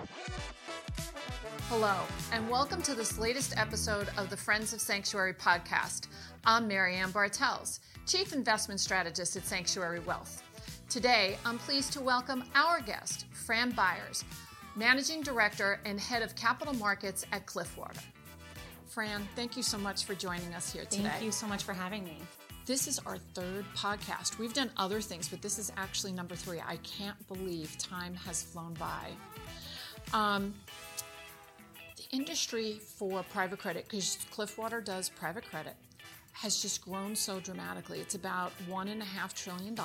Hello, and welcome to this latest episode of the Friends of Sanctuary podcast. I'm Marianne Bartels, Chief Investment Strategist at Sanctuary Wealth. Today, I'm pleased to welcome our guest, Fran Byers, Managing Director and Head of Capital Markets at Cliffwater. Fran, thank you so much for joining us here today. Thank you so much for having me. This is our third podcast. We've done other things, but this is actually number 3. I can't believe time has flown by. The industry for private credit, because Cliffwater does private credit, has just grown so dramatically. It's about $1.5 trillion.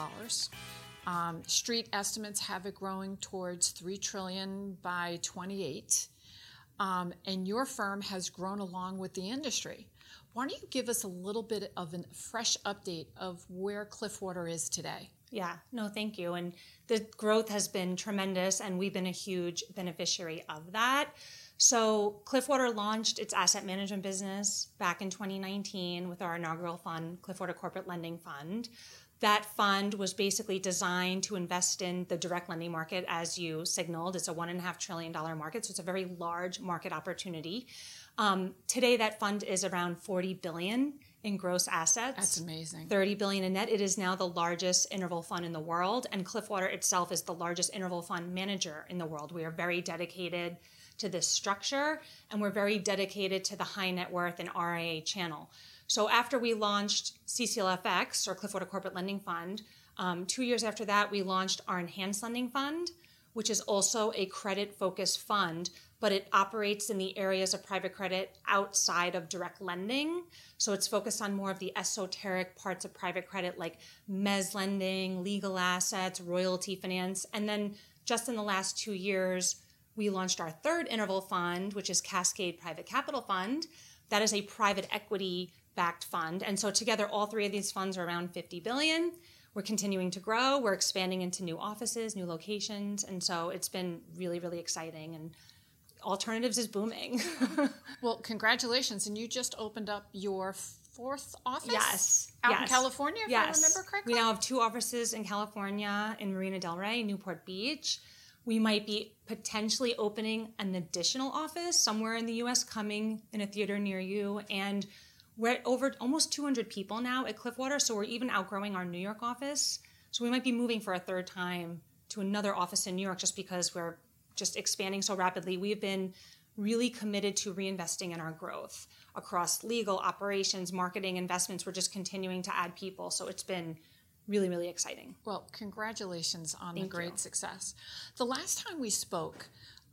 Street estimates have it growing towards $3 trillion by 28. And your firm has grown along with the industry. Why don't you give us a little bit of a fresh update of where Cliffwater is today? Yeah, no, thank you. And the growth has been tremendous, and we've been a huge beneficiary of that. So Cliffwater launched its asset management business back in 2019 with our inaugural fund, Cliffwater Corporate Lending Fund. That fund was basically designed to invest in the direct lending market, as you signaled. It's a $1.5 trillion market, so it's a very large market opportunity. Today, that fund is around $40 billion in gross assets. That's amazing. $30 billion in net. It is now the largest interval fund in the world, and Cliffwater itself is the largest interval fund manager in the world. We are very dedicated to this structure, and we're very dedicated to the high net worth and RIA channel. So after we launched CCLFX, or Cliffwater Corporate Lending Fund, 2 years after that, we launched our Enhanced Lending Fund, which is also a credit-focused fund, but it operates in the areas of private credit outside of direct lending. So it's focused on more of the esoteric parts of private credit, like mezz lending, legal assets, royalty finance. And then just in the last 2 years, we launched our third interval fund, which is Cascade Private Capital Fund. That is a private equity-backed fund. And so together, all 3 of these funds are around $50 billion. We're continuing to grow. We're expanding into new offices, new locations. And so it's been really, really exciting. And alternatives is booming. Well, congratulations. And you just opened up your 4th office? Yes. Out in California, if I remember correctly? We now have 2 offices in California, in Marina Del Rey, Newport Beach. We might be potentially opening an additional office somewhere in the U.S. coming in a theater near you. And we're at over almost 200 people now at Cliffwater, so we're even outgrowing our New York office. So we might be moving for a third time to another office in New York just because we're just expanding so rapidly. We've been really committed to reinvesting in our growth across legal, operations, marketing, investments. We're just continuing to add people. So it's been really, really exciting. Well, congratulations on the great success. The last time we spoke,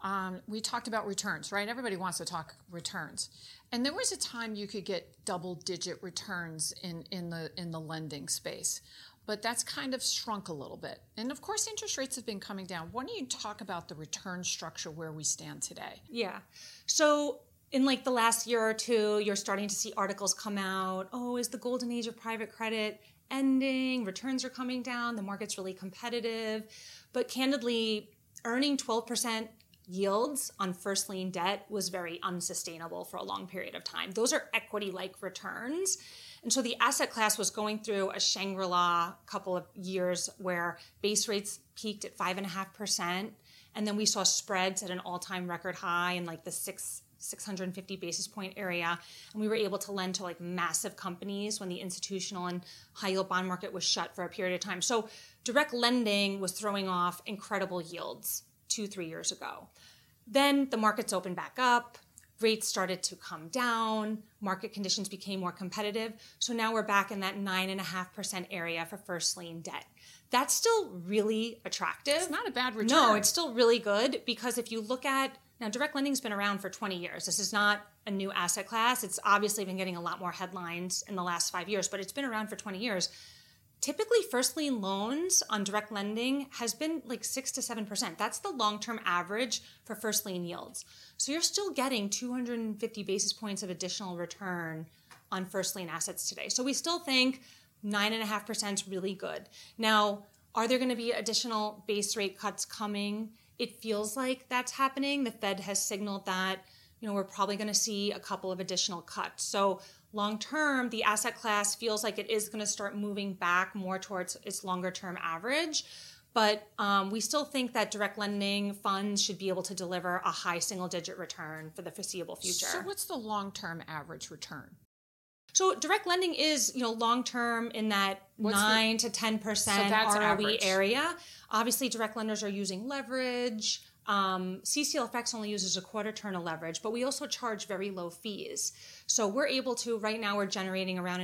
we talked about returns, right? Everybody wants to talk returns. And there was a time you could get double-digit returns in the lending space. But that's kind of shrunk a little bit. And of course, interest rates have been coming down. Why don't you talk about the return structure where we stand today? Yeah. So in like the last year or two, you're starting to see articles come out. Oh, is the golden age of private credit ending? Returns are coming down. The market's really competitive. But candidly, earning 12% yields on first lien debt was very unsustainable for a long period of time. Those are equity-like returns. And so the asset class was going through a Shangri-La couple of years where base rates peaked at 5.5%. And then we saw spreads at an all-time record high in like the 650 basis point area. And we were able to lend to like massive companies when the institutional and high yield bond market was shut for a period of time. So direct lending was throwing off incredible yields 2-3 years ago. Then the markets opened back up. Rates started to come down. Market conditions became more competitive. So now we're back in that 9.5% area for first lien debt. That's still really attractive. It's not a bad return. No, it's still really good because if you look at, now direct lending's been around for 20 years. This is not a new asset class. It's obviously been getting a lot more headlines in the last 5 years, but it's been around for 20 years. Typically, first lien loans on direct lending has been like 6 to 7%. That's the long-term average for first lien yields. So you're still getting 250 basis points of additional return on first lien assets today. So we still think 9.5% is really good. Now, are there going to be additional base rate cuts coming? It feels like that's happening. The Fed has signaled that, we're probably going to see a couple of additional cuts. So long term, the asset class feels like it is going to start moving back more towards its longer term average. But we still think that direct lending funds should be able to deliver a high single-digit return for the foreseeable future. So what's the long-term average return? So direct lending is, long-term in that 9 to 10% ROE average area. Obviously, direct lenders are using leverage. CCLFX only uses a quarter turn of leverage, but we also charge very low fees. So we're able to, right now we're generating around a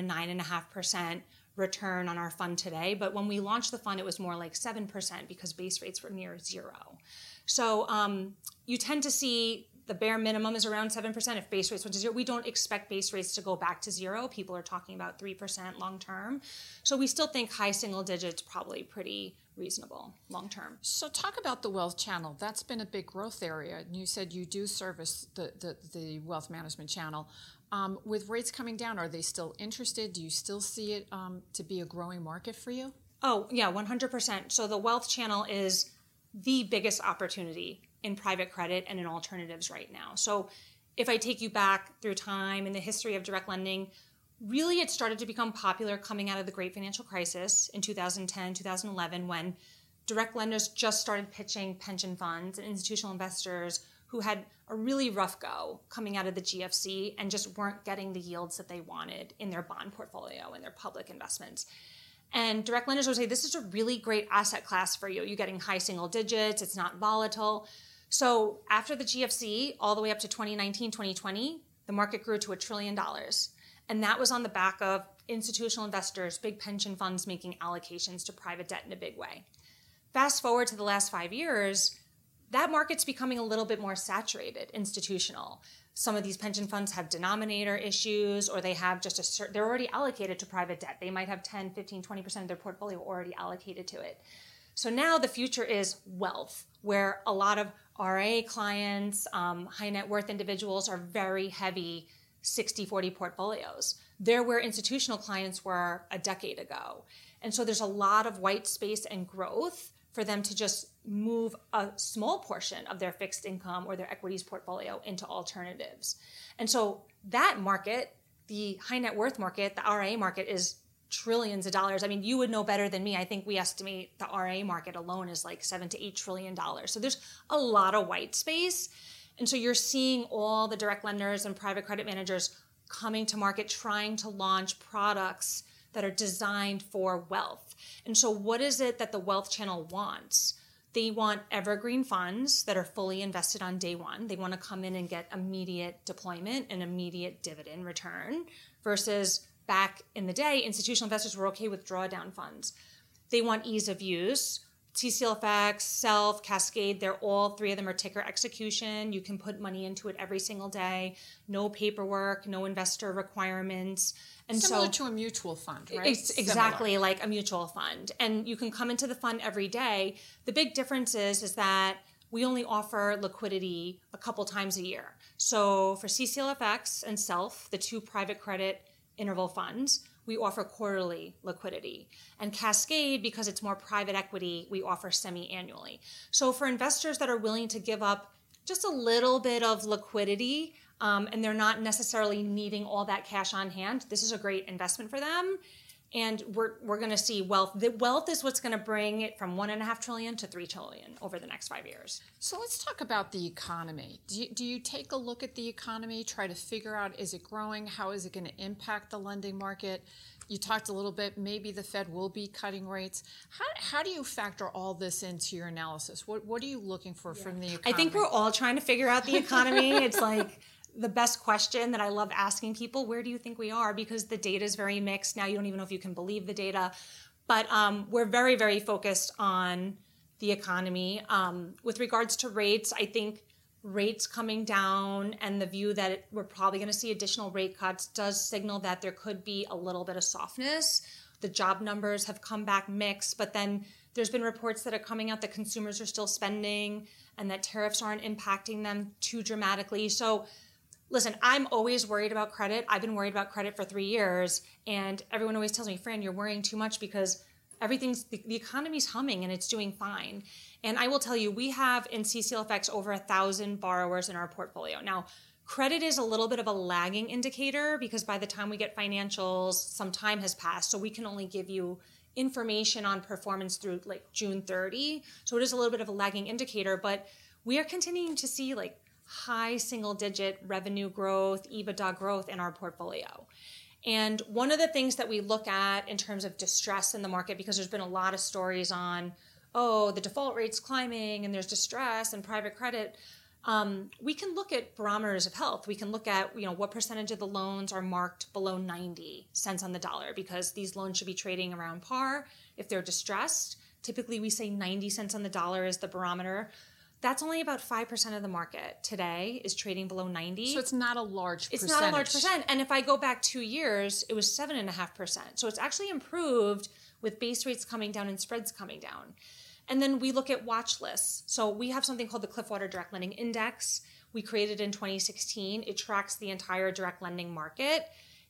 9.5% return on our fund today. But when we launched the fund, it was more like 7% because base rates were near zero. So you tend to see the bare minimum is around 7%. If base rates went to zero, we don't expect base rates to go back to zero. People are talking about 3% long term. So we still think high single digits probably pretty reasonable long term. So talk about the wealth channel. That's been a big growth area. And you said you do service the wealth management channel. With rates coming down, are they still interested? Do you still see it to be a growing market for you? Oh, yeah, 100%. So the wealth channel is the biggest opportunity in private credit and in alternatives right now. So if I take you back through time in the history of direct lending, really it started to become popular coming out of the great financial crisis in 2010, 2011, when direct lenders just started pitching pension funds and institutional investors who had a really rough go coming out of the GFC and just weren't getting the yields that they wanted in their bond portfolio and their public investments. And direct lenders would say, this is a really great asset class for you. You're getting high single digits, it's not volatile. So after the GFC, all the way up to 2019, 2020, the market grew to $1 trillion. And that was on the back of institutional investors, big pension funds making allocations to private debt in a big way. Fast forward to the last 5 years, that market's becoming a little bit more saturated, institutional. Some of these pension funds have denominator issues, or they have just they're already allocated to private debt. They might have 10, 15, 20% of their portfolio already allocated to it. So now the future is wealth, where a lot of RIA clients, high net worth individuals are very heavy 60-40 portfolios. They're where institutional clients were a decade ago. And so there's a lot of white space and growth for them to just move a small portion of their fixed income or their equities portfolio into alternatives. And so that market, the high net worth market, the RIA market, is trillions of dollars. I mean, you would know better than me. I think we estimate the RIA market alone is like $7 to $8 trillion. So there's a lot of white space. And so you're seeing all the direct lenders and private credit managers coming to market trying to launch products that are designed for wealth. And so what is it that the wealth channel wants? They want evergreen funds that are fully invested on day one. They want to come in and get immediate deployment and immediate dividend return versus back in the day, institutional investors were okay with drawdown funds. They want ease of use. CCLFX, Self, Cascade, all three of them are ticker execution. You can put money into it every single day. No paperwork, no investor requirements. And similar to a mutual fund, right? It's exactly like a mutual fund. And you can come into the fund every day. The big difference is that we only offer liquidity a couple times a year. So for CCLFX and Self, the two private credit interval funds, we offer quarterly liquidity. And Cascade, because it's more private equity, we offer semi-annually. So for investors that are willing to give up just a little bit of liquidity, and they're not necessarily needing all that cash on hand, this is a great investment for them. And we're going to see wealth. The wealth is what's going to bring it from $1.5 trillion to $3 trillion over the next 5 years. So let's talk about the economy. Do you take a look at the economy, try to figure out, is it growing? How is it going to impact the lending market? You talked a little bit, maybe the Fed will be cutting rates. How do you factor all this into your analysis? What are you looking for from the economy? I think we're all trying to figure out the economy. It's like the best question that I love asking people, where do you think we are? Because the data is very mixed. Now you don't even know if you can believe the data. But we're very, very focused on the economy. With regards to rates, I think rates coming down and the view that we're probably going to see additional rate cuts does signal that there could be a little bit of softness. The job numbers have come back mixed, but then there's been reports that are coming out that consumers are still spending and that tariffs aren't impacting them too dramatically. So listen, I'm always worried about credit. I've been worried about credit for 3 years, and everyone always tells me, Fran, you're worrying too much because the economy's humming and it's doing fine. And I will tell you, we have in CCLFX over 1,000 borrowers in our portfolio. Now, credit is a little bit of a lagging indicator because by the time we get financials, some time has passed. So we can only give you information on performance through like June 30. So it is a little bit of a lagging indicator, but we are continuing to see like high single-digit revenue growth, EBITDA growth in our portfolio. And one of the things that we look at in terms of distress in the market, because there's been a lot of stories on, oh, the default rate's climbing and there's distress and private credit, we can look at barometers of health. We can look at, what percentage of the loans are marked below 90 cents on the dollar, because these loans should be trading around par. If they're distressed, typically we say 90 cents on the dollar is the barometer. That's only about 5% of the market today is trading below 90. So it's not a large percentage. It's not a large percent. And if I go back 2 years, it was 7.5%. So it's actually improved with base rates coming down and spreads coming down. And then we look at watch lists. So we have something called the Cliffwater Direct Lending Index. We created in 2016. It tracks the entire direct lending market.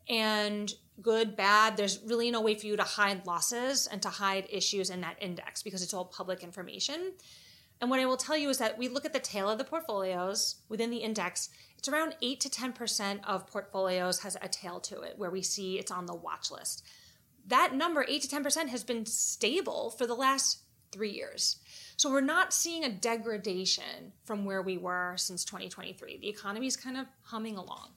And good, bad, there's really no way for you to hide losses and to hide issues in that index because it's all public information. And what I will tell you is that we look at the tail of the portfolios within the index. It's around 8 to 10% of portfolios has a tail to it where we see it's on the watch list. That number, 8 to 10%, has been stable for the last 3 years. So we're not seeing a degradation from where we were since 2023. The economy is kind of humming along.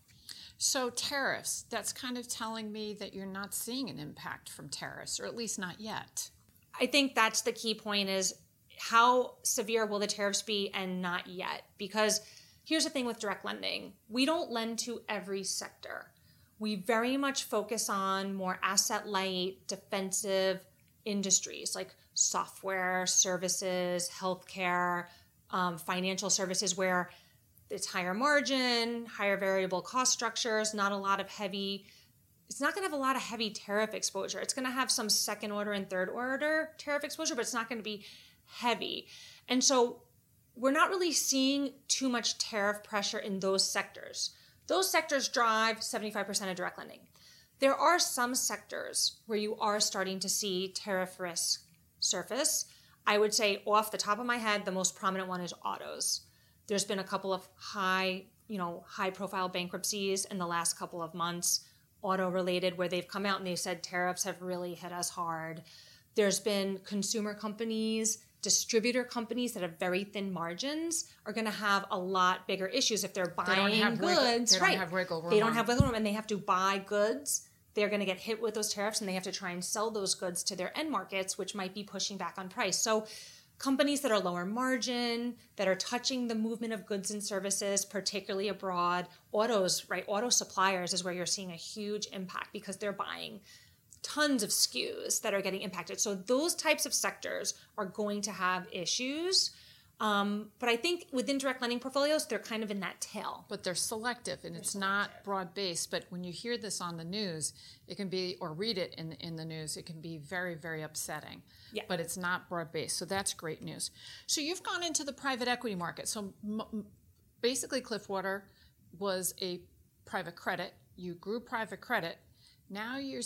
So tariffs, that's kind of telling me that you're not seeing an impact from tariffs, or at least not yet. I think that's the key point is how severe will the tariffs be and not yet? Because here's the thing with direct lending. We don't lend to every sector. We very much focus on more asset-light, defensive industries like software, services, healthcare, financial services where it's higher margin, higher variable cost structures, not a lot of heavy, it's not going to have a lot of heavy tariff exposure. It's going to have some second order and third order tariff exposure, but it's not going to be heavy. And so we're not really seeing too much tariff pressure in those sectors. Those sectors drive 75% of direct lending. There are some sectors where you are starting to see tariff risk surface. I would say off the top of my head, the most prominent one is autos. There's been a couple of high profile bankruptcies in the last couple of months, auto related, where they've come out and they've said tariffs have really hit us hard. There's been consumer companies, distributor companies that have very thin margins are going to have a lot bigger issues if they're buying goods. They don't have wiggle room. They don't have wiggle room and they have to buy goods. They're going to get hit with those tariffs and they have to try and sell those goods to their end markets, which might be pushing back on price. So companies that are lower margin, that are touching the movement of goods and services, particularly abroad, autos, right? Auto suppliers is where you're seeing a huge impact because they're buying tons of SKUs that are getting impacted. So those types of sectors are going to have issues. But I think within direct lending portfolios, they're kind of in that tail. But they're selective and it's not broad-based. But when you hear this on the news, it can be, or read it in the news, it can be very, very upsetting. Yeah. But it's not broad-based. So that's great news. So you've gone into the private equity market. So basically Cliffwater was a private credit. You grew private credit. Now you're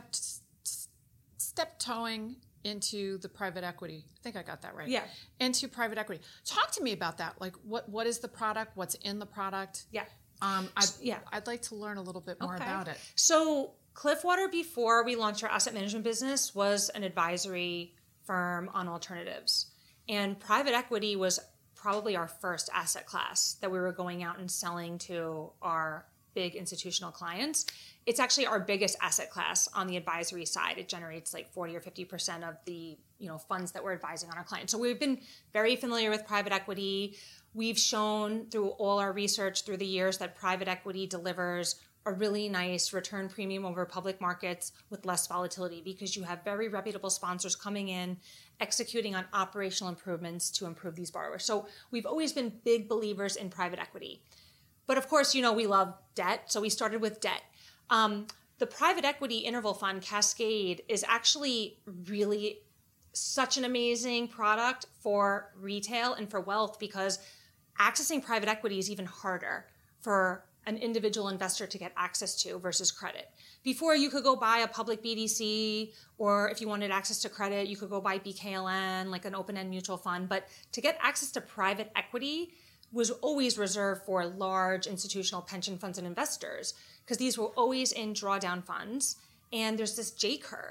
step-toeing into the private equity. I think I got that right. Yeah. Into private equity. Talk to me about that. Like what is the product? What's in the product? Yeah. I'd like to learn a little bit more about it. So Cliffwater, before we launched our asset management business, was an advisory firm on alternatives. And private equity was probably our first asset class that we were going out and selling to our big institutional clients. It's actually our biggest asset class on the advisory side. It generates like 40 or 50% of the funds that we're advising on our clients. So we've been very familiar with private equity. We've shown through all our research through the years that private equity delivers a really nice return premium over public markets with less volatility because you have very reputable sponsors coming in, executing on operational improvements to improve these borrowers. So we've always been big believers in private equity. But of course, we love debt. So we started with debt. The private equity interval fund Cascade is actually really such an amazing product for retail and for wealth because accessing private equity is even harder for an individual investor to get access to versus credit. Before you could go buy a public BDC, or if you wanted access to credit, you could go buy BKLN, like an open-end mutual fund. But to get access to private equity was always reserved for large institutional pension funds and investors because these were always in drawdown funds. And there's this J curve.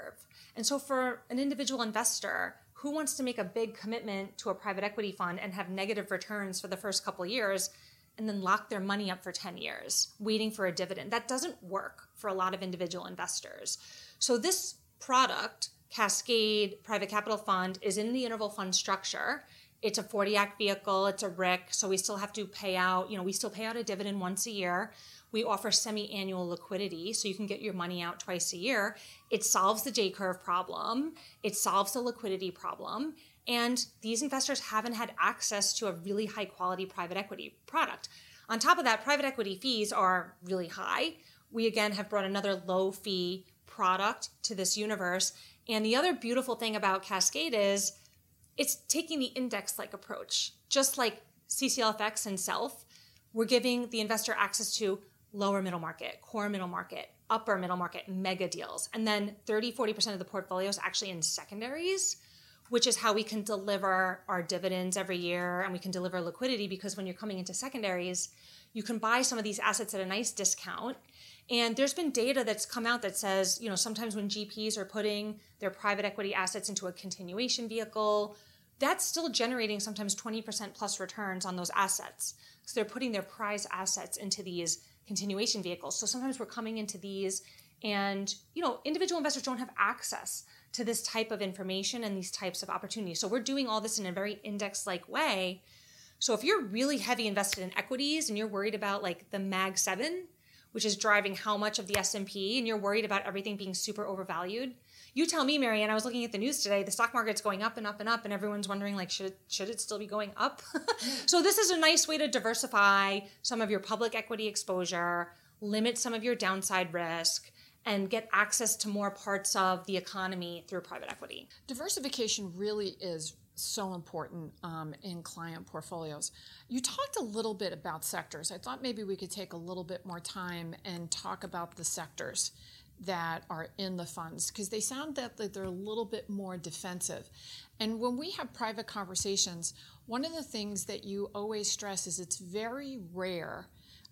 And so for an individual investor who wants to make a big commitment to a private equity fund and have negative returns for the first couple of years and then lock their money up for 10 years, waiting for a dividend, that doesn't work for a lot of individual investors. So this product, Cascade Private Capital Fund, is in the interval fund structure. It's a 40 Act vehicle, it's a RIC, so we still have to pay out, we still pay out a dividend once a year. We offer semi-annual liquidity, so you can get your money out twice a year. It solves the J-curve problem. It solves the liquidity problem. And these investors haven't had access to a really high-quality private equity product. On top of that, private equity fees are really high. We, again, have brought another low-fee product to this universe. And the other beautiful thing about Cascade is it's taking the index-like approach. Just like CCLFX and SELF, we're giving the investor access to lower middle market, core middle market, upper middle market, mega deals. And then 30-40% of the portfolio is actually in secondaries, which is how we can deliver our dividends every year, and we can deliver liquidity, because when you're coming into secondaries, you can buy some of these assets at a nice discount. And there's been data that's come out that says, sometimes when GPs are putting their private equity assets into a continuation vehicle, that's still generating sometimes 20% plus returns on those assets. So they're putting their prize assets into these continuation vehicles. So sometimes we're coming into these and, individual investors don't have access to this type of information and these types of opportunities. So we're doing all this in a very index-like way. So if you're really heavy invested in equities and you're worried about like the Mag 7, which is driving how much of the S&P, and you're worried about everything being super overvalued, you tell me, Marianne. I was looking at the news today. The stock market's going up and up and up, and everyone's wondering, like, should it still be going up? So this is a nice way to diversify some of your public equity exposure, limit some of your downside risk, and get access to more parts of the economy through private equity. Diversification really is so important in client portfolios. You talked a little bit about sectors. I thought maybe we could take a little bit more time and talk about the sectors that are in the funds, because they sound that they're a little bit more defensive. And when we have private conversations, one of the things that you always stress is it's very rare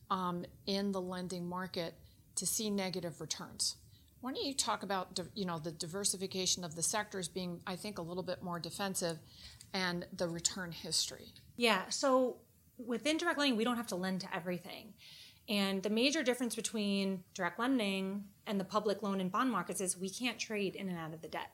in the lending market to see negative returns. Why don't you talk about the diversification of the sectors being, I think, a little bit more defensive, and the return history? Yeah, so within direct lending, we don't have to lend to everything. And the major difference between direct lending and the public loan and bond markets is we can't trade in and out of the debt.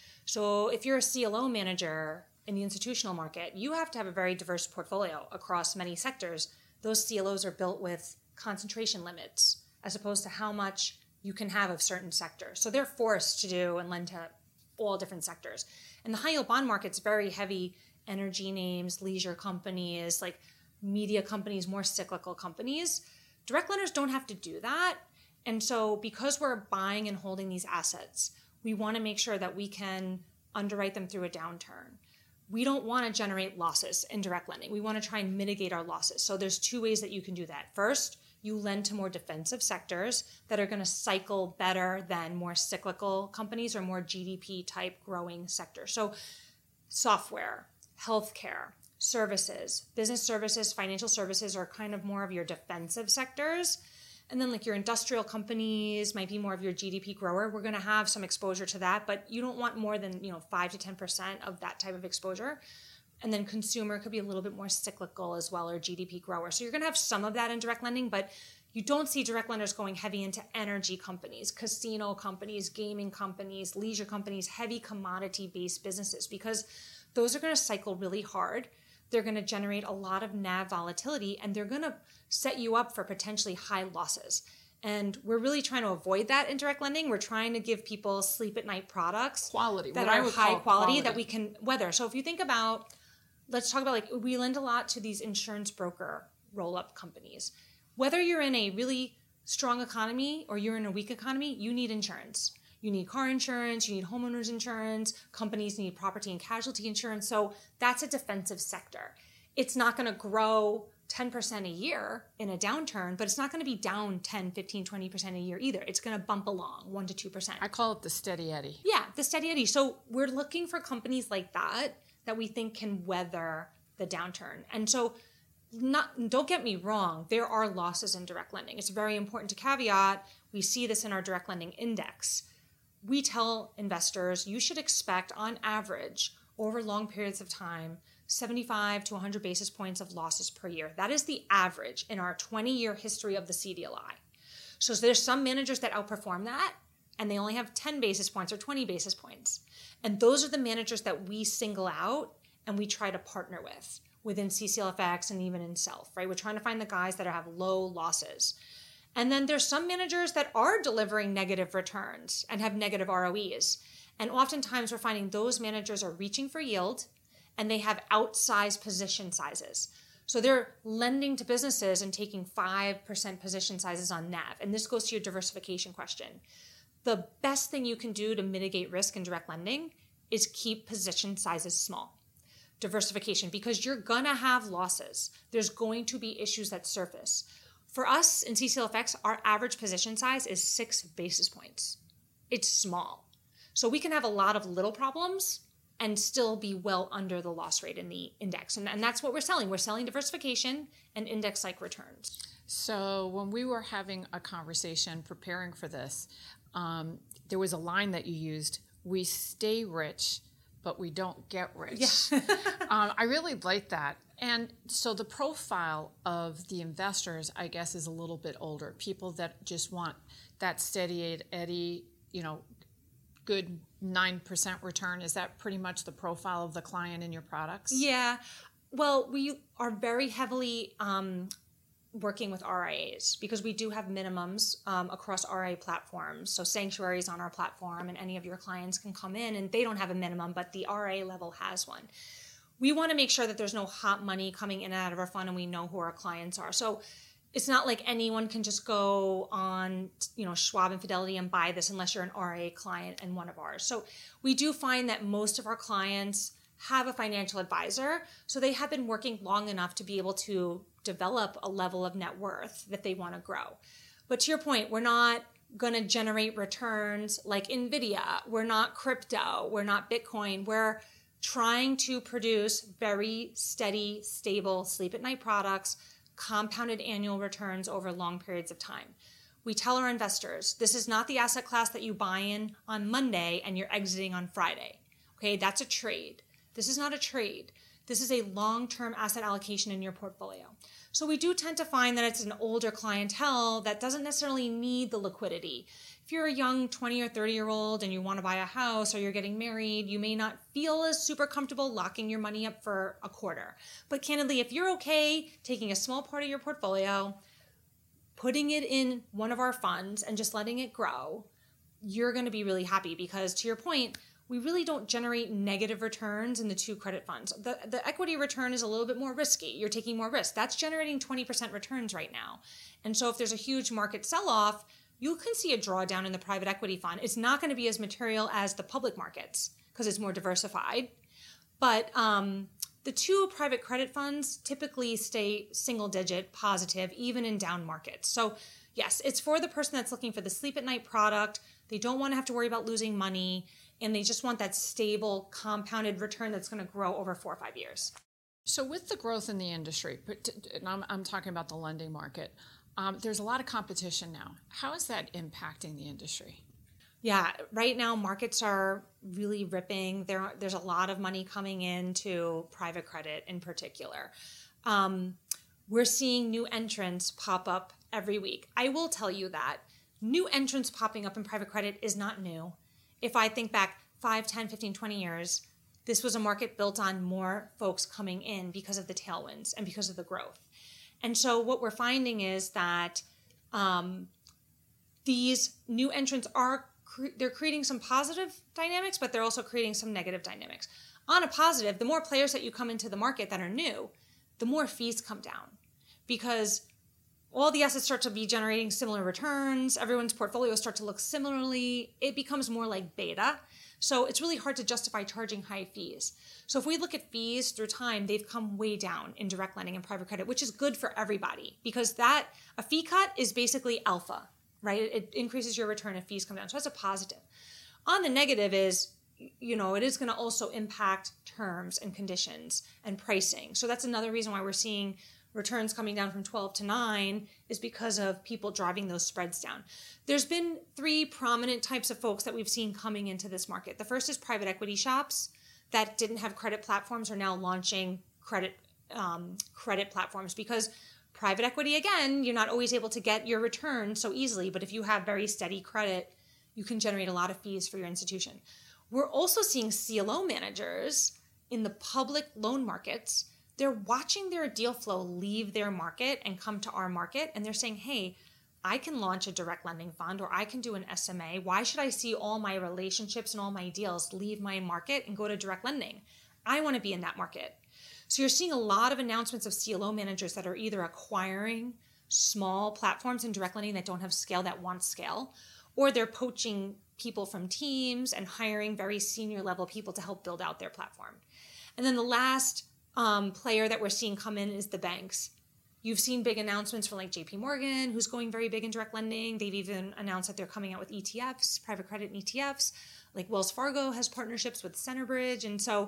So if you're a CLO manager in the institutional market, you have to have a very diverse portfolio across many sectors. Those CLOs are built with concentration limits as opposed to how much you can have of certain sectors. So they're forced to do and lend to all different sectors. And the high yield bond market's very heavy energy names, leisure companies, like media companies, more cyclical companies. Direct lenders don't have to do that. And so because we're buying and holding these assets, we want to make sure that we can underwrite them through a downturn. We don't want to generate losses in direct lending. We want to try and mitigate our losses. So there's two ways that you can do that. First, you lend to more defensive sectors that are going to cycle better than more cyclical companies or more GDP type growing sectors. So software, healthcare, services, business services, financial services are kind of more of your defensive sectors. And then like your industrial companies might be more of your GDP grower. We're going to have some exposure to that, but you don't want more than 5 to 10% of that type of exposure. And then consumer could be a little bit more cyclical as well, or GDP grower. So you're going to have some of that in direct lending, but you don't see direct lenders going heavy into energy companies, casino companies, gaming companies, leisure companies, heavy commodity-based businesses, because those are going to cycle really hard. They're going to generate a lot of NAV volatility, and they're going to set you up for potentially high losses. And we're really trying to avoid that in direct lending. We're trying to give people sleep at night products that are high quality that we can weather. So if you think about, let's talk about, like, we lend a lot to these insurance broker roll-up companies. Whether you're in a really strong economy or you're in a weak economy, you need insurance. You need car insurance, you need homeowners insurance, companies need property and casualty insurance. So that's a defensive sector. It's not going to grow 10% a year in a downturn, but it's not going to be down 10, 15, 20% a year either. It's going to bump along 1 to 2%. I call it the steady eddy. Yeah, the steady eddy. So we're looking for companies like that we think can weather the downturn. And so don't get me wrong, there are losses in direct lending. It's very important to caveat. We see this in our direct lending index. we tell investors you should expect on average over long periods of time 75 to 100 basis points of losses per year. That is the average in our 20-year history of the CDLI. So there's some managers that outperform that, and they only have 10 basis points or 20 basis points. And those are the managers that we single out and we try to partner with within CCLFX and even in Self, right? We're trying to find the guys that have low losses. And then there's some managers that are delivering negative returns and have negative ROEs. And oftentimes we're finding those managers are reaching for yield and they have outsized position sizes. So they're lending to businesses and taking 5% position sizes on NAV. And this goes to your diversification question. The best thing you can do to mitigate risk in direct lending is keep position sizes small. Diversification, because you're gonna have losses. There's going to be issues that surface. For us in CCLFX, our average position size is 6 basis points. It's small. So we can have a lot of little problems and still be well under the loss rate in the index. And that's what we're selling. We're selling diversification and index-like returns. So when we were having a conversation preparing for this, there was a line that you used, we stay rich, but we don't get rich. Yeah. I really like that. And so the profile of the investors, I guess, is a little bit older. People that just want that steady Eddie, good 9% return. Is that pretty much the profile of the client in your products? Yeah. Well, we are very heavily working with RIAs because we do have minimums across RIA platforms. So Sanctuary is on our platform and any of your clients can come in and they don't have a minimum, but the RIA level has one. We want to make sure that there's no hot money coming in and out of our fund and we know who our clients are. So it's not like anyone can just go on, Schwab and Fidelity and buy this unless you're an RIA client and one of ours. So we do find that most of our clients have a financial advisor. So they have been working long enough to be able to develop a level of net worth that they want to grow. But to your point, we're not going to generate returns like NVIDIA. We're not crypto. We're not Bitcoin. We're trying to produce very steady, stable sleep at night products, compounded annual returns over long periods of time. We tell our investors, this is not the asset class that you buy in on Monday and you're exiting on Friday. Okay, that's a trade. This is not a trade. This is a long-term asset allocation in your portfolio. So we do tend to find that it's an older clientele that doesn't necessarily need the liquidity. If you're a young 20 or 30-year-old and you want to buy a house or you're getting married, you may not feel as super comfortable locking your money up for a quarter. But candidly, if you're okay taking a small part of your portfolio, putting it in one of our funds and just letting it grow, you're going to be really happy because, to your point, we really don't generate negative returns in the two credit funds. The equity return is a little bit more risky. You're taking more risk. That's generating 20% returns right now. And so if there's a huge market sell-off, you can see a drawdown in the private equity fund. It's not going to be as material as the public markets because it's more diversified. But the two private credit funds typically stay single-digit positive, even in down markets. So yes, it's for the person that's looking for the sleep at night product. They don't want to have to worry about losing money, and they just want that stable, compounded return that's going to grow over 4 or 5 years. So with the growth in the industry, and I'm talking about the lending market, there's a lot of competition now. How is that impacting the industry? Yeah, right now markets are really ripping. There's a lot of money coming into private credit in particular. We're seeing new entrants pop up every week. I will tell you that new entrants popping up in private credit is not new. If I think back 5, 10, 15, 20 years, this was a market built on more folks coming in because of the tailwinds and because of the growth. And so what we're finding is that these new entrants they're creating some positive dynamics, but they're also creating some negative dynamics. On a positive, the more players that you come into the market that are new, the more fees come down because all the assets start to be generating similar returns. Everyone's portfolios start to look similarly. It becomes more like beta. So it's really hard to justify charging high fees. So if we look at fees through time, they've come way down in direct lending and private credit, which is good for everybody because a fee cut is basically alpha, right? It increases your return if fees come down. So that's a positive. On the negative is, it is going to also impact terms and conditions and pricing. So that's another reason why we're seeing returns coming down from 12 to 9 is because of people driving those spreads down. There's been three prominent types of folks that we've seen coming into this market. The first is private equity shops that didn't have credit platforms are now launching credit platforms, because private equity, again, you're not always able to get your return so easily, but if you have very steady credit, you can generate a lot of fees for your institution. We're also seeing CLO managers in the public loan markets. They're watching their deal flow leave their market and come to our market, and they're saying, hey, I can launch a direct lending fund, or I can do an SMA. Why should I see all my relationships and all my deals leave my market and go to direct lending? I want to be in that market. So you're seeing a lot of announcements of CLO managers that are either acquiring small platforms in direct lending that don't have scale, that want scale, or they're poaching people from teams and hiring very senior level people to help build out their platform. And then the last player that we're seeing come in is the banks. You've seen big announcements from like JP Morgan, who's going very big in direct lending. They've even announced that they're coming out with ETFs, private credit and ETFs. Like Wells Fargo has partnerships with Centerbridge. And so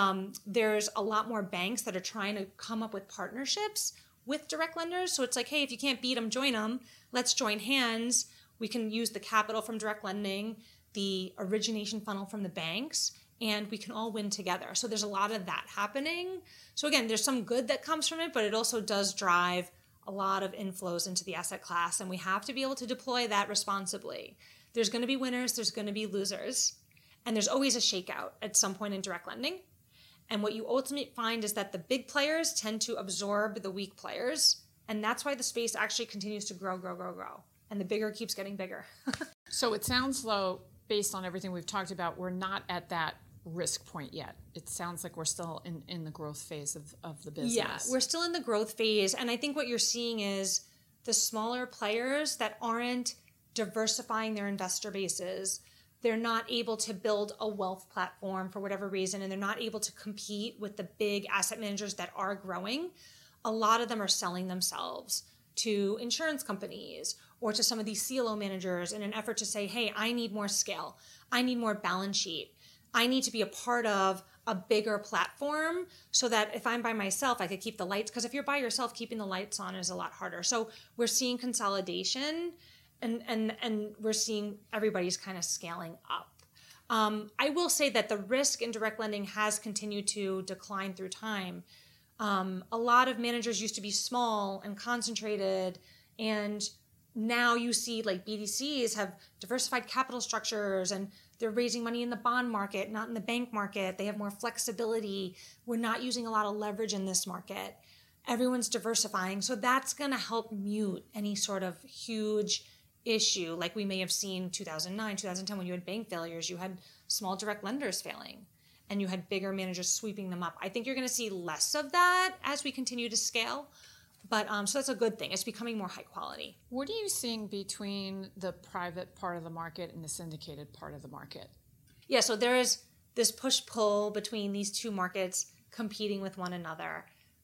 there's a lot more banks that are trying to come up with partnerships with direct lenders. So it's like, hey, if you can't beat them, join them. Let's join hands. We can use the capital from direct lending, the origination funnel from the banks, and we can all win together. So there's a lot of that happening. So again, there's some good that comes from it, but it also does drive a lot of inflows into the asset class, and we have to be able to deploy that responsibly. There's going to be winners, there's going to be losers, and there's always a shakeout at some point in direct lending. And what you ultimately find is that the big players tend to absorb the weak players, and that's why the space actually continues to grow. And the bigger keeps getting bigger. So it sounds though, based on everything we've talked about, we're not at that risk point yet. It sounds like we're still in the growth phase of the business. Yeah, we're still in the growth phase. And I think what you're seeing is the smaller players that aren't diversifying their investor bases, they're not able to build a wealth platform for whatever reason, and they're not able to compete with the big asset managers that are growing. A lot of them are selling themselves to insurance companies or to some of these CLO managers in an effort to say, hey, I need more scale. I need more balance sheet. I need to be a part of a bigger platform so that if I'm by myself, I could keep the lights. Because if you're by yourself, keeping the lights on is a lot harder. So we're seeing consolidation and we're seeing everybody's kind of scaling up. I will say that the risk in direct lending has continued to decline through time. A lot of managers used to be small and concentrated, and now you see like BDCs have diversified capital structures and they're raising money in the bond market, not in the bank market. They have more flexibility. We're not using a lot of leverage in this market. Everyone's diversifying. So that's going to help mute any sort of huge issue like we may have seen 2009, 2010 when you had bank failures. You had small direct lenders failing and you had bigger managers sweeping them up. I think you're going to see less of that as we continue to scale. But so that's a good thing. It's becoming more high quality. What are you seeing between the private part of the market and the syndicated part of the market? Yeah, so there is this push-pull between these two markets competing with one another.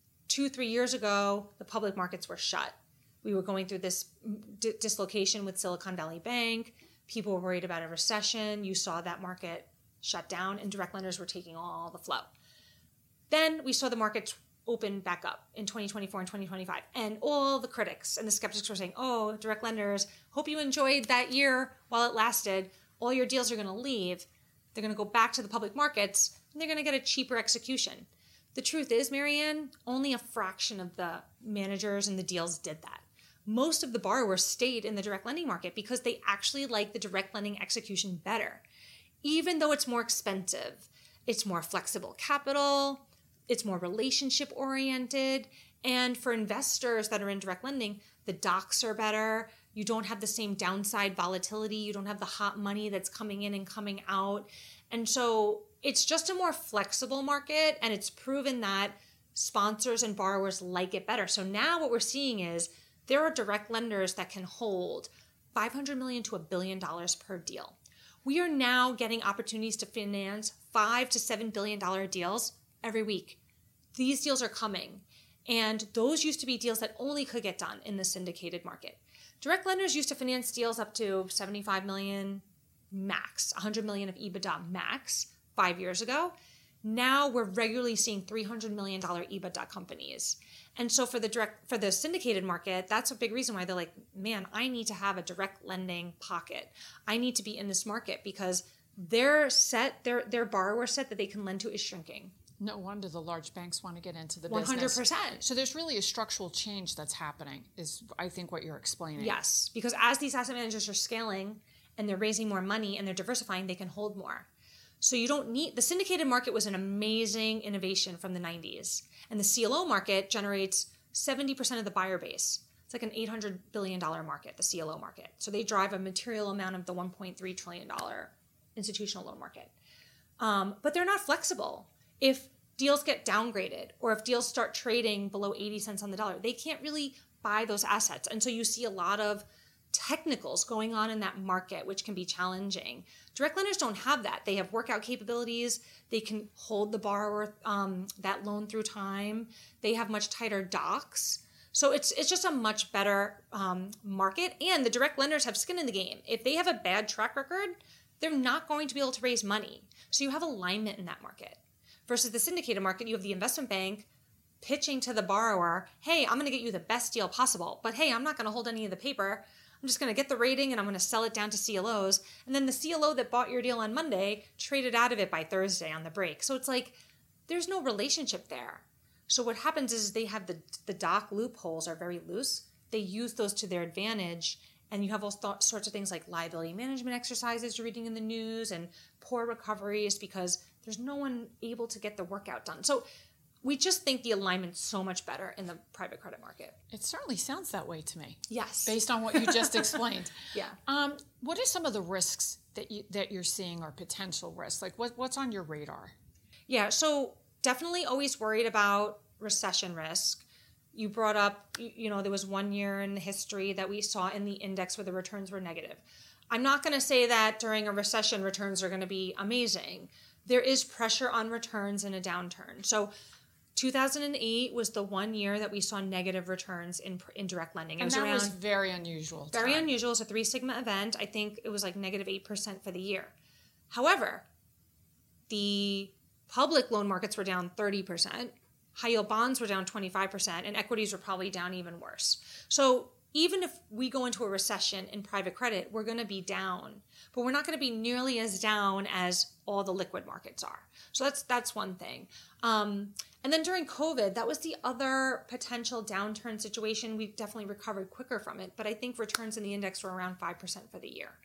2-3 years ago, the public markets were shut. We were going through this dislocation with Silicon Valley Bank. People were worried about a recession. You saw that market shut down, and direct lenders were taking all the flow. Then we saw the markets open back up in 2024 and 2025. And all the critics and the skeptics were saying, oh, direct lenders, hope you enjoyed that year while it lasted. All your deals are going to leave. They're going to go back to the public markets, and they're going to get a cheaper execution. The truth is, Marianne, only a fraction of the managers and the deals did that. Most of the borrowers stayed in the direct lending market because they actually like the direct lending execution better. Even though it's more expensive, it's more flexible capital, it's more relationship oriented. And for investors that are in direct lending, the docs are better. You don't have the same downside volatility. You don't have the hot money that's coming in and coming out. And so it's just a more flexible market, and it's proven that sponsors and borrowers like it better. So now what we're seeing is there are direct lenders that can hold $500 million to $1 billion per deal. We are now getting opportunities to finance $5 to $7 billion deals every week. These deals are coming. And those used to be deals that only could get done in the syndicated market. Direct lenders used to finance deals up to $75 million max, $100 million of EBITDA max 5 years ago. Now we're regularly seeing $300 million EBITDA companies. And so for the syndicated market, that's a big reason why they're like, man, I need to have a direct lending pocket. I need to be in this market because their borrower set that they can lend to is shrinking. No wonder the large banks want to get into the business. 100%. So there's really a structural change that's happening, is I think what you're explaining. Yes, because as these asset managers are scaling and they're raising more money and they're diversifying, they can hold more. So you don't need, the syndicated market was an amazing innovation from the 90s. And the CLO market generates 70% of the buyer base. It's like an $800 billion market, the CLO market. So they drive a material amount of the $1.3 trillion institutional loan market. But they're not flexible. If deals get downgraded or if deals start trading below 80 cents on the dollar, they can't really buy those assets. And so you see a lot of technicals going on in that market, which can be challenging. Direct lenders don't have that. They have workout capabilities. They can hold the borrower that loan through time. They have much tighter docs. So it's just a much better market. And the direct lenders have skin in the game. If they have a bad track record, they're not going to be able to raise money. So you have alignment in that market. Versus the syndicated market, you have the investment bank pitching to the borrower, hey, I'm going to get you the best deal possible. But hey, I'm not going to hold any of the paper. I'm just going to get the rating and I'm going to sell it down to CLOs. And then the CLO that bought your deal on Monday traded out of it by Thursday on the break. So it's like, there's no relationship there. So what happens is they have the doc loopholes are very loose. They use those to their advantage. And you have all sorts of things like liability management exercises you're reading in the news and poor recoveries because there's no one able to get the workout done. So we just think the alignment's so much better in the private credit market. It certainly sounds that way to me. Yes. Based on what you just explained. Yeah. What are some of the risks that you're seeing or potential risks? Like what's on your radar? Yeah, so definitely always worried about recession risk. You brought up, there was 1 year in the history that we saw in the index where the returns were negative. I'm not going to say that during a recession returns are going to be amazing. There is pressure on returns in a downturn. So 2008 was the 1 year that we saw negative returns in direct lending. And that was very unusual. Very unusual. It's a 3 sigma event. I think it was like negative 8% for the year. However, the public loan markets were down 30%. High yield bonds were down 25%, and equities were probably down even worse. So even if we go into a recession in private credit, we're going to be down, but we're not going to be nearly as down as all the liquid markets are. So that's one thing. And then during COVID, that was the other potential downturn situation. We definitely recovered quicker from it, but I think returns in the index were around 5% for the year.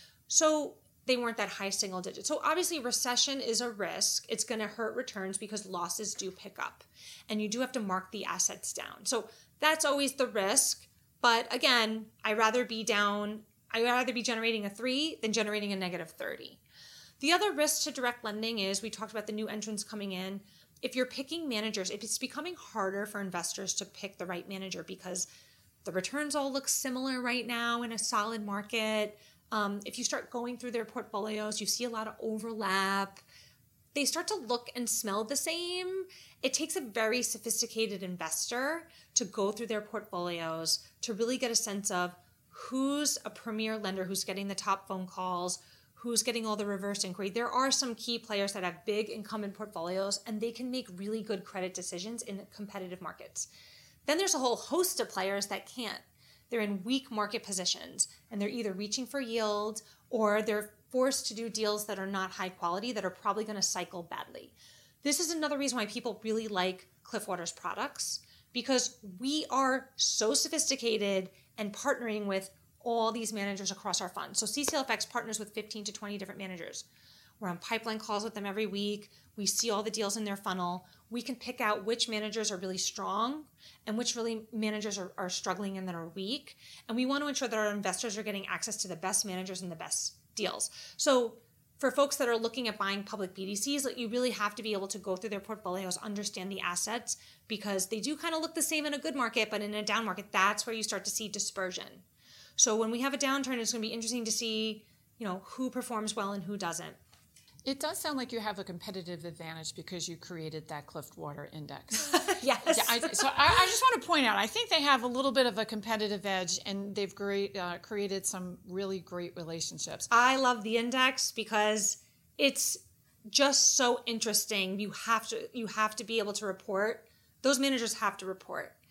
So they weren't that high single digit. So obviously recession is a risk. It's going to hurt returns because losses do pick up and you do have to mark the assets down. So that's always the risk. But again, I'd rather be generating a 3 than generating a negative 30. The other risk to direct lending is, we talked about the new entrants coming in. If you're picking managers, if it's becoming harder for investors to pick the right manager because the returns all look similar right now in a solid market. If you start going through their portfolios, you see a lot of overlap. They start to look and smell the same. It takes a very sophisticated investor to go through their portfolios to really get a sense of who's a premier lender, who's getting the top phone calls, who's getting all the reverse inquiry. There are some key players that have big incumbent portfolios and they can make really good credit decisions in competitive markets. Then there's a whole host of players that can't. They're in weak market positions and they're either reaching for yield or they're forced to do deals that are not high quality that are probably going to cycle badly. This is another reason why people really like Cliffwater's products, because we are so sophisticated and partnering with all these managers across our fund. So CCLFX partners with 15 to 20 different managers. We're on pipeline calls with them every week. We see all the deals in their funnel. We can pick out which managers are really strong and which really managers are struggling and that are weak. And we want to ensure that our investors are getting access to the best managers and the best deals. So for folks that are looking at buying public BDCs, like, you really have to be able to go through their portfolios, understand the assets, because they do kind of look the same in a good market, but in a down market, that's where you start to see dispersion. So when we have a downturn, it's going to be interesting to see, who performs well and who doesn't. It does sound like you have a competitive advantage because you created that Cliffwater Index. Yes. Yeah, I just want to point out, I think they have a little bit of a competitive edge, and they've created some really great relationships. I love the index because it's just so interesting. You have to be able to report. Those managers have to report.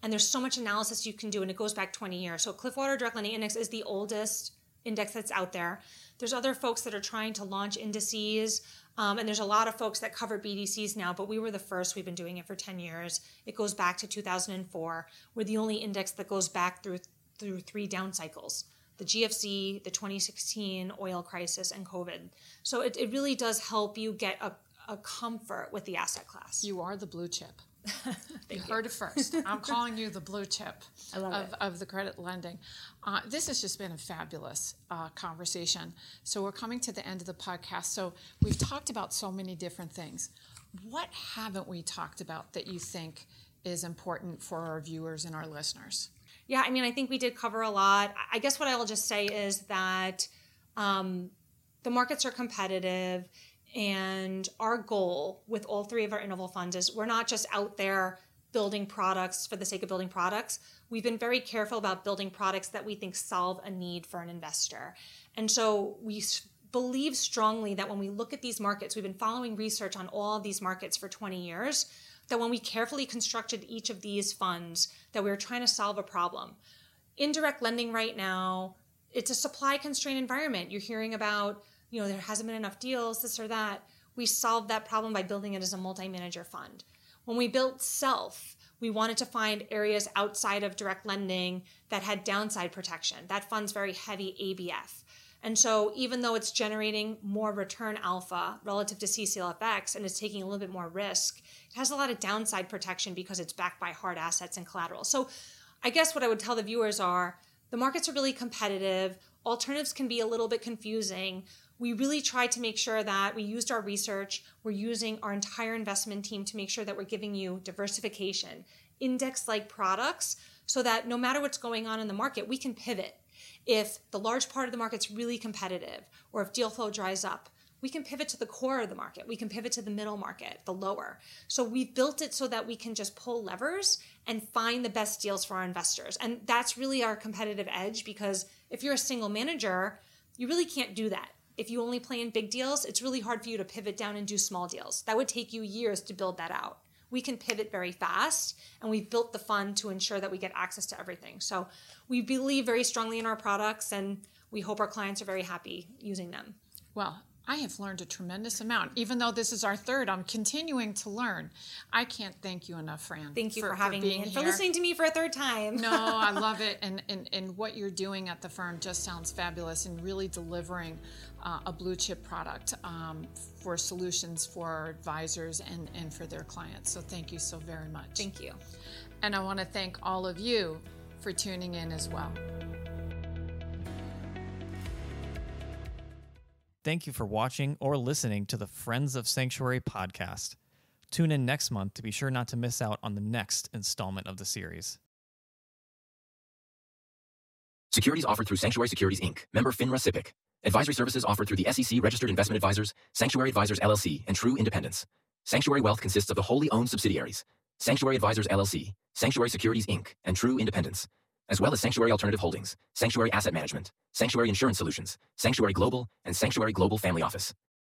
And there's so much analysis you can do, and it goes back 20 years. So Cliffwater Direct Lending Index is the oldest index that's out there. There's other folks that are trying to launch indices, and there's a lot of folks that cover BDCs now, but we were the first. We've been doing it for 10 years. It goes back to 2004. We're the only index that goes back through 3 down cycles: the GFC, the 2016 oil crisis, and COVID. So it really does help you get a comfort with the asset class. You are the blue chip. You heard it first. I'm calling you the blue chip of the credit lending. This has just been a fabulous conversation. So we're coming to the end of the podcast. So we've talked about so many different things. What haven't we talked about that you think is important for our viewers and our listeners? Yeah, I mean, I think we did cover a lot. I guess what I will just say is that the markets are competitive. And our goal with all 3 of our interval funds is we're not just out there building products for the sake of building products. We've been very careful about building products that we think solve a need for an investor. And so we believe strongly that when we look at these markets, we've been following research on all of these markets for 20 years, that when we carefully constructed each of these funds, that we were trying to solve a problem. Indirect lending right now, it's a supply constrained environment. You're hearing about, there hasn't been enough deals, this or that. We solved that problem by building it as a multi-manager fund. When we built Self, we wanted to find areas outside of direct lending that had downside protection. That fund's very heavy ABF. And so even though it's generating more return alpha relative to CCLFX and it's taking a little bit more risk, it has a lot of downside protection because it's backed by hard assets and collateral. So I guess what I would tell the viewers are, the markets are really competitive. Alternatives can be a little bit confusing. We really tried to make sure that we used our research. We're using our entire investment team to make sure that we're giving you diversification, index-like products, so that no matter what's going on in the market, we can pivot. If the large part of the market's really competitive, or if deal flow dries up, we can pivot to the core of the market. We can pivot to the middle market, the lower. So we've built it so that we can just pull levers and find the best deals for our investors. And that's really our competitive edge, because if you're a single manager, you really can't do that. If you only play in big deals, it's really hard for you to pivot down and do small deals. That would take you years to build that out. We can pivot very fast, and we've built the fund to ensure that we get access to everything. So we believe very strongly in our products, and we hope our clients are very happy using them. Well, I have learned a tremendous amount. Even though this is our 3rd, I'm continuing to learn. I can't thank you enough, Fran. Thank you for having me and for listening to me for a 3rd time. No, I love it. And what you're doing at the firm just sounds fabulous, and really delivering a blue chip product for solutions for our advisors and for their clients. So thank you so very much. Thank you. And I want to thank all of you for tuning in as well. Thank you for watching or listening to the Friends of Sanctuary podcast. Tune in next month to be sure not to miss out on the next installment of the series. Securities offered through Sanctuary Securities, Inc., member FINRA SIPC. Advisory services offered through the SEC Registered Investment Advisors, Sanctuary Advisors LLC, and True Independence. Sanctuary Wealth consists of the wholly owned subsidiaries, Sanctuary Advisors LLC, Sanctuary Securities, Inc., and True Independence, as well as Sanctuary Alternative Holdings, Sanctuary Asset Management, Sanctuary Insurance Solutions, Sanctuary Global, and Sanctuary Global Family Office.